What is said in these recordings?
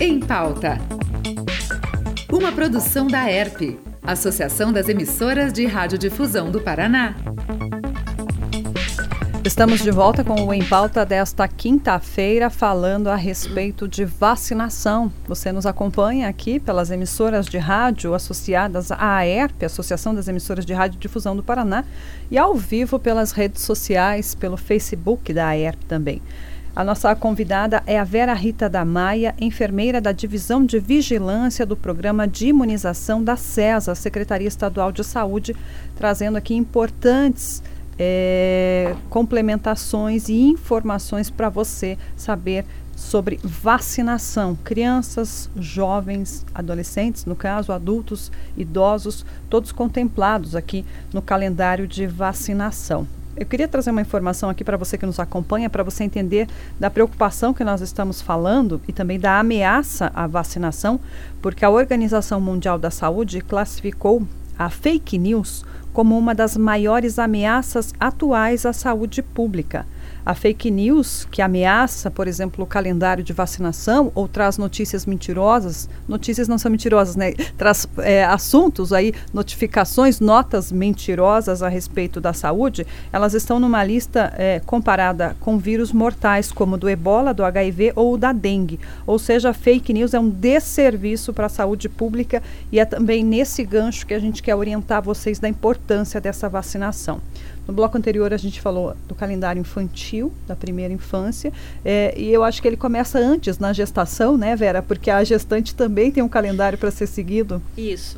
Em Pauta. Uma produção da ERP, Associação das Emissoras de Radiodifusão do Paraná. Estamos de volta com o Em Pauta desta quinta-feira, falando a respeito de vacinação. Você nos acompanha aqui pelas emissoras de rádio associadas à AERP, Associação das Emissoras de Radiodifusão do Paraná, e ao vivo pelas redes sociais, pelo Facebook da AERP também. A nossa convidada é a Vera Rita da Maia, enfermeira da Divisão de Vigilância do Programa de Imunização da SESA, Secretaria Estadual de Saúde, trazendo aqui importantes complementações e informações para você saber sobre vacinação. Crianças, jovens, adolescentes, no caso, adultos, idosos, todos contemplados aqui no calendário de vacinação. Eu queria trazer uma informação aqui para você que nos acompanha, para você entender da preocupação que nós estamos falando e também da ameaça à vacinação, porque a Organização Mundial da Saúde classificou a fake news como uma das maiores ameaças atuais à saúde pública. A fake news, que ameaça, por exemplo, o calendário de vacinação ou traz notícias mentirosas, notícias não são mentirosas, né? Traz assuntos aí, notificações, notas mentirosas a respeito da saúde, elas estão numa lista comparada com vírus mortais, como do Ebola, do HIV ou da dengue. Ou seja, a fake news é um desserviço para a saúde pública e é também nesse gancho que a gente quer orientar vocês da importância dessa vacinação. No bloco anterior a gente falou do calendário infantil, da primeira infância, e eu acho que ele começa antes, na gestação, né, Vera? Porque a gestante também tem um calendário para ser seguido. Isso.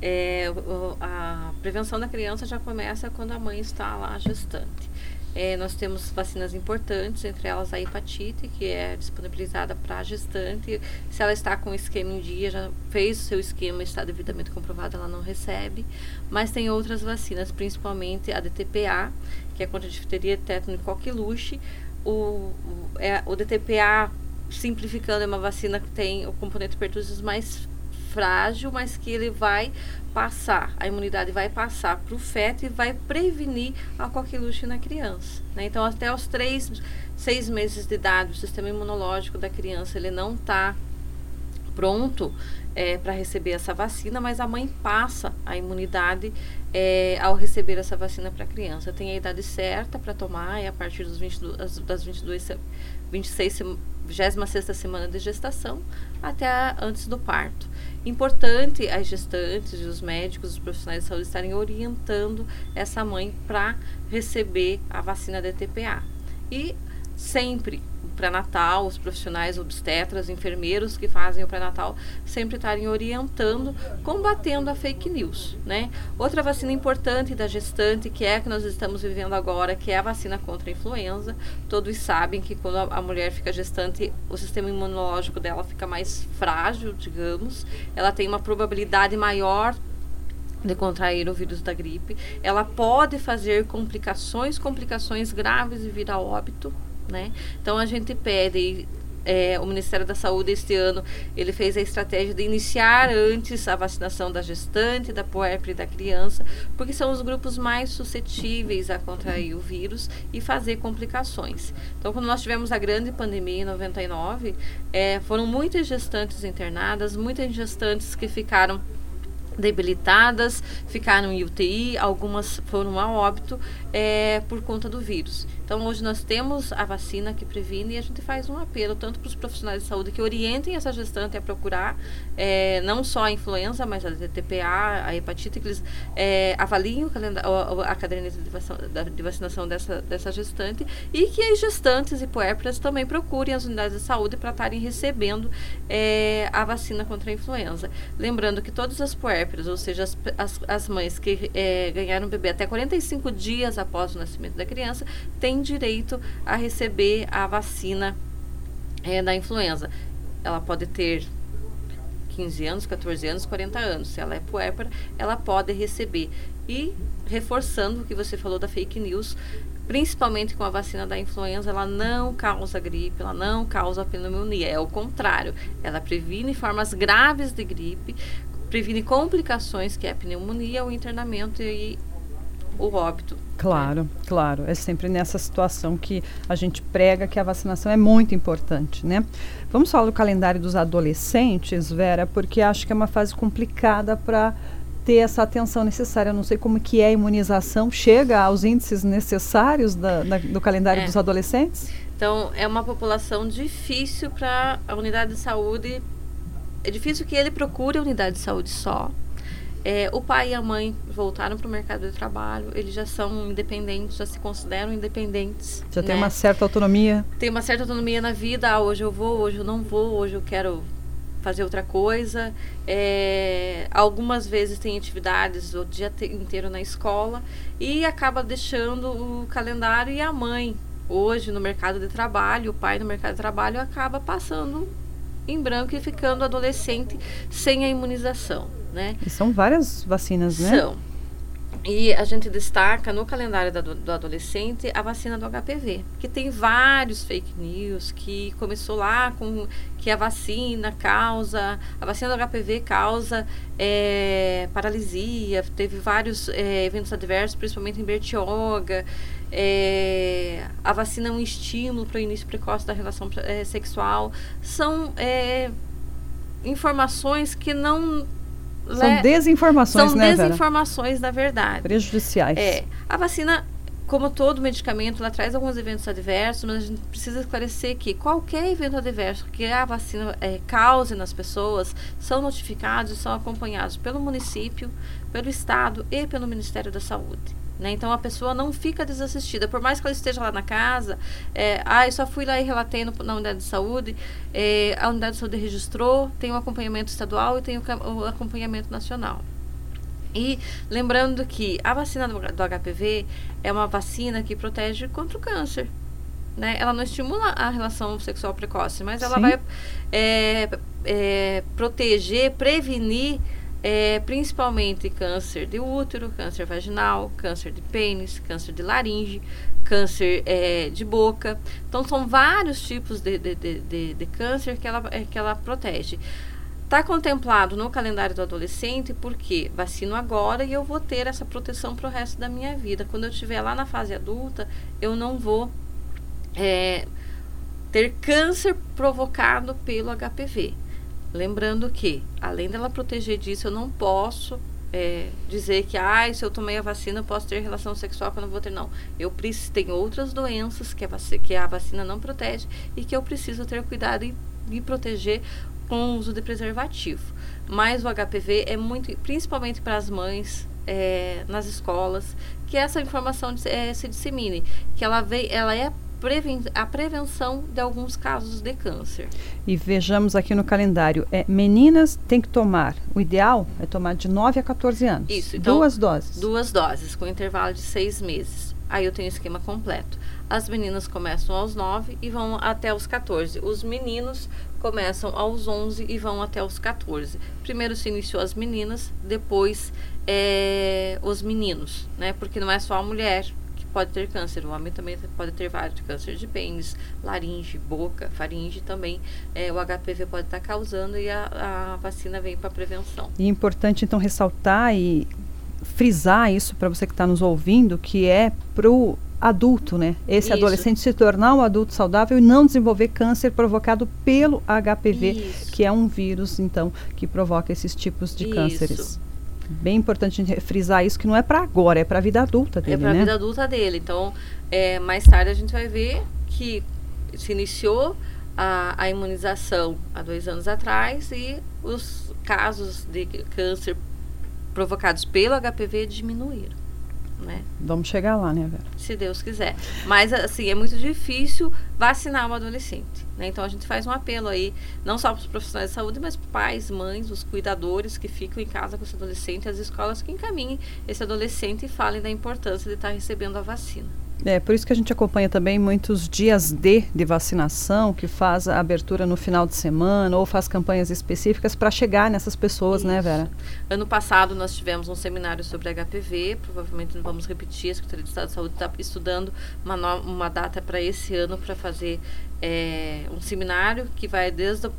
A prevenção da criança já começa quando a mãe está lá gestante. Nós temos vacinas importantes, entre elas a hepatite, que é disponibilizada para a gestante. Se ela está com o esquema em dia, já fez o seu esquema, está devidamente comprovado, ela não recebe. Mas tem outras vacinas, principalmente a DTPA, que é contra a difteria, tétano e coqueluche. O DTPA, simplificando, é uma vacina que tem o componente pertussis mais frágil, mas que ele vai passar, a imunidade vai passar para o feto e vai prevenir a coqueluche na criança, né? Então, até os 6 meses de idade, o sistema imunológico da criança, ele não está pronto para receber essa vacina, mas a mãe passa a imunidade ao receber essa vacina para a criança. Tem a idade certa para tomar, a partir dos 26ª semana de gestação até antes do parto. Importante as gestantes, os médicos, os profissionais de saúde estarem orientando essa mãe para receber a vacina DTPA. E sempre o pré-natal, os profissionais obstetras, enfermeiros que fazem o pré-natal, sempre estarem orientando, combatendo a fake news, né? Outra vacina importante da gestante, que é a que nós estamos vivendo agora, que é a vacina contra a influenza. Todos sabem que quando a mulher fica gestante, o sistema imunológico dela fica mais frágil, digamos. Ela tem uma probabilidade maior de contrair o vírus da gripe. Ela pode fazer complicações graves e vir a óbito, né? Então a gente pede, o Ministério da Saúde este ano, ele fez a estratégia de iniciar antes a vacinação da gestante, da puérpera e da criança, porque são os grupos mais suscetíveis a contrair o vírus e fazer complicações. Então, quando nós tivemos a grande pandemia em 99, foram muitas gestantes internadas, muitas gestantes que ficaram debilitadas, ficaram em UTI, algumas foram a óbito por conta do vírus. Então, hoje nós temos a vacina que previne e a gente faz um apelo tanto para os profissionais de saúde que orientem essa gestante a procurar não só a influenza, mas a DTPA, a hepatite, que eles avaliem a caderneta de vacinação dessa gestante, e que as gestantes e puérperas também procurem as unidades de saúde para estarem recebendo a vacina contra a influenza. Lembrando que todas as puérperas, ou seja, as mães que ganharam o bebê até 45 dias após o nascimento da criança, têm direito a receber a vacina da influenza. Ela pode ter 15 anos, 14 anos, 40 anos. Se ela é puérpera, ela pode receber. E, reforçando o que você falou da fake news, principalmente com a vacina da influenza, ela não causa gripe, ela não causa pneumonia. É o contrário. Ela previne formas graves de gripe, previne complicações, que é a pneumonia, o internamento e o óbito. Claro, claro. É sempre nessa situação que a gente prega que a vacinação é muito importante, né? Vamos falar do calendário dos adolescentes, Vera, porque acho que é uma fase complicada para ter essa atenção necessária. Eu não sei como que é a imunização. Chega aos índices necessários do calendário dos adolescentes? Então, é uma população difícil para a unidade de saúde. É difícil que ele procure a unidade de saúde só. O pai e a mãe voltaram para o mercado de trabalho, eles já são independentes, já se consideram independentes. Já tem uma certa autonomia. Tem uma certa autonomia na vida. Hoje eu vou, hoje eu não vou, hoje eu quero fazer outra coisa. Algumas vezes tem atividades o dia inteiro na escola e acaba deixando o calendário, e a mãe, hoje no mercado de trabalho, o pai no mercado de trabalho, acaba passando em branco e ficando adolescente sem a imunização, né? E são várias vacinas, né? São. E a gente destaca no calendário do adolescente a vacina do HPV, que tem vários fake news, que começou lá com que a vacina do HPV causa paralisia, teve vários eventos adversos, principalmente em Bertioga. A vacina é um estímulo para o início precoce da relação sexual. São informações que não... São desinformações, né, Vera? São desinformações, na verdade. Prejudiciais. A vacina, como todo medicamento, ela traz alguns eventos adversos, mas a gente precisa esclarecer que qualquer evento adverso que a vacina cause nas pessoas são notificados e são acompanhados pelo município, pelo Estado e pelo Ministério da Saúde. Né? Então, a pessoa não fica desassistida. Por mais que ela esteja lá na casa, eu só fui lá e relatei na unidade de saúde, a unidade de saúde registrou, tem o acompanhamento estadual e tem o acompanhamento nacional. E lembrando que a vacina do HPV é uma vacina que protege contra o câncer. Né? Ela não estimula a relação sexual precoce, mas ela vai proteger, prevenir principalmente câncer de útero, câncer vaginal, câncer de pênis, câncer de laringe, câncer de boca. Então, são vários tipos de câncer que ela protege. Está contemplado no calendário do adolescente porque vacino agora e eu vou ter essa proteção para o resto da minha vida. Quando eu estiver lá na fase adulta, eu não vou ter câncer provocado pelo HPV. Lembrando que, além dela proteger disso, eu não posso dizer que se eu tomei a vacina eu posso ter relação sexual que eu não vou ter. Não, tem outras doenças que a vacina não protege e que eu preciso ter cuidado e me proteger com o uso de preservativo. Mas o HPV é muito, principalmente para as mães, nas escolas, que essa informação se dissemine, que ela é a prevenção de alguns casos de câncer. E vejamos aqui no calendário, meninas têm que tomar, o ideal é tomar de 9 a 14 anos. Isso, então, 2 doses. 2 doses, com intervalo de 6 meses. Aí eu tenho o esquema completo. As meninas começam aos 9 e vão até os 14. Os meninos começam aos 11 e vão até os 14. Primeiro se iniciou as meninas, depois os meninos, né? Porque não é só a mulher pode ter câncer, o homem também pode ter vários, câncer de pênis, laringe, boca, faringe também, o HPV pode estar causando e a vacina vem para prevenção. E é importante então ressaltar e frisar isso para você que está nos ouvindo, que é para o adulto, né? Esse adolescente se tornar um adulto saudável e não desenvolver câncer provocado pelo HPV, que é um vírus, então, que provoca esses tipos de cânceres. Bem importante a gente frisar isso, que não é para agora, é para a vida adulta dele, né? É para a vida adulta dele. Então, mais tarde a gente vai ver que se iniciou a imunização há 2 anos atrás e os casos de câncer provocados pelo HPV diminuíram, né? Vamos chegar lá, né, Vera? Se Deus quiser. Mas, assim, é muito difícil vacinar o adolescente, né? Então, a gente faz um apelo aí, não só para os profissionais de saúde, mas para pais, mães, os cuidadores que ficam em casa com esse adolescente, as escolas que encaminhem esse adolescente e falem da importância de estar recebendo a vacina. Por isso que a gente acompanha também muitos dias de vacinação, que faz a abertura no final de semana ou faz campanhas específicas para chegar nessas pessoas, né, Vera? Ano passado nós tivemos um seminário sobre HPV, provavelmente não vamos repetir, a Secretaria de Estado de Saúde está estudando uma data para esse ano para fazer um seminário que vai desde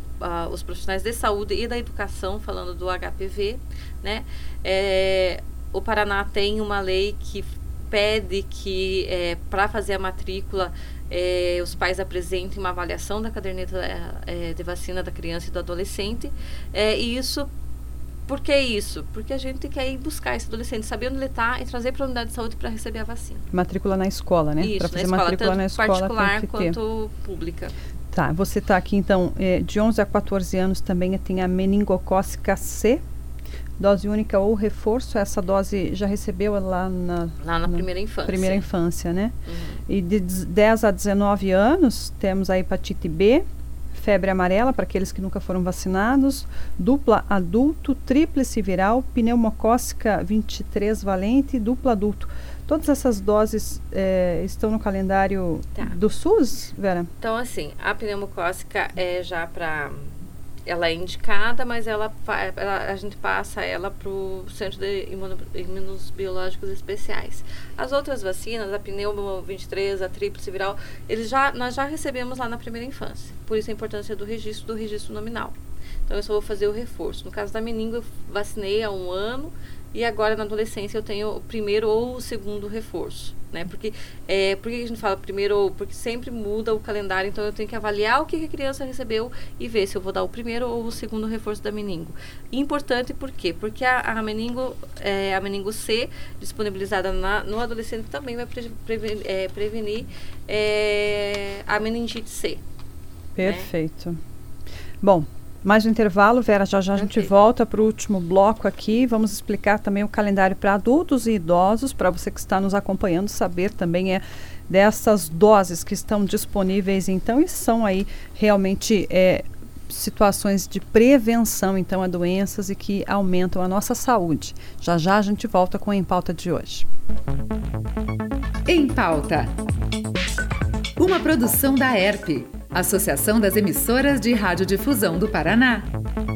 os profissionais de saúde e da educação falando do HPV, né? o Paraná tem uma lei que pede que para fazer a matrícula os pais apresentem uma avaliação da caderneta de vacina da criança e do adolescente. E isso, por que isso? Porque a gente quer ir buscar esse adolescente, saber onde ele está e trazer para a unidade de saúde para receber a vacina. Matrícula na escola, né? Isso, para fazer matrícula na escola, particular tem que ter. quanto pública. Tá, você está aqui então de 11 a 14 anos também tem a meningocócica C, dose única ou reforço. Essa dose já recebeu lá na primeira infância. Primeira infância, né? Uhum. E de 10 a 19 anos temos a hepatite B, febre amarela para aqueles que nunca foram vacinados, dupla adulto, tríplice viral, pneumocócica 23 valente, dupla adulto. Todas essas doses estão no calendário do SUS, Vera? Então, assim, a pneumocócica ela é indicada, mas a gente passa ela para o Centro de Imunobiológicos Especiais. As outras vacinas, a pneumo 23, a tríplice viral, nós já recebemos lá na primeira infância. Por isso a importância do registro nominal. Então eu só vou fazer o reforço. No caso da meningo, eu vacinei há 1 ano e agora na adolescência eu tenho o primeiro ou o segundo reforço. Né? Por que a gente fala primeiro ou? Porque sempre muda o calendário, então eu tenho que avaliar o que a criança recebeu e ver se eu vou dar o primeiro ou o segundo reforço da meningo. Importante por quê? Porque a meningo C, disponibilizada no adolescente, também vai prevenir a meningite C. Perfeito. Né? Bom, mais um intervalo, Vera, já a gente volta para o último bloco aqui. Vamos explicar também o calendário para adultos e idosos, para você que está nos acompanhando saber também dessas doses que estão disponíveis, então, e são aí realmente situações de prevenção, então, a doenças e que aumentam a nossa saúde. Já a gente volta com o Em Pauta de hoje. Em Pauta. Uma produção da ERP, Associação das Emissoras de Radiodifusão do Paraná.